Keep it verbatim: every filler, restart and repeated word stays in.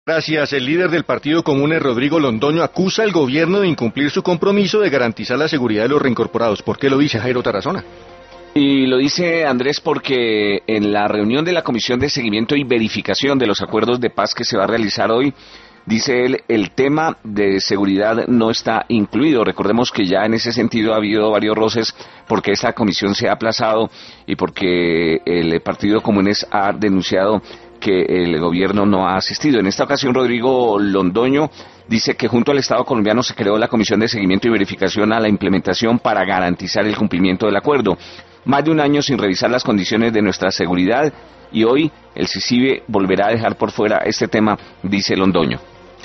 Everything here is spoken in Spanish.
Gracias. El líder del Partido Comunes, Rodrigo Londoño, acusa al gobierno de incumplir su compromiso de garantizar la seguridad de los reincorporados. ¿Por qué lo dice Jairo Tarazona? Y lo dice Andrés porque en la reunión de la Comisión de Seguimiento y Verificación de los Acuerdos de Paz que se va a realizar hoy, dice él, el tema de seguridad no está incluido. Recordemos que ya en ese sentido ha habido varios roces porque esta comisión se ha aplazado y porque el Partido Comunes ha denunciado que el gobierno no ha asistido. En esta ocasión, Rodrigo Londoño dice que junto al Estado colombiano se creó la Comisión de Seguimiento y Verificación a la implementación para garantizar el cumplimiento del acuerdo. Más de un año sin revisar las condiciones de nuestra seguridad y hoy el CICIBE volverá a dejar por fuera este tema, dice Londoño.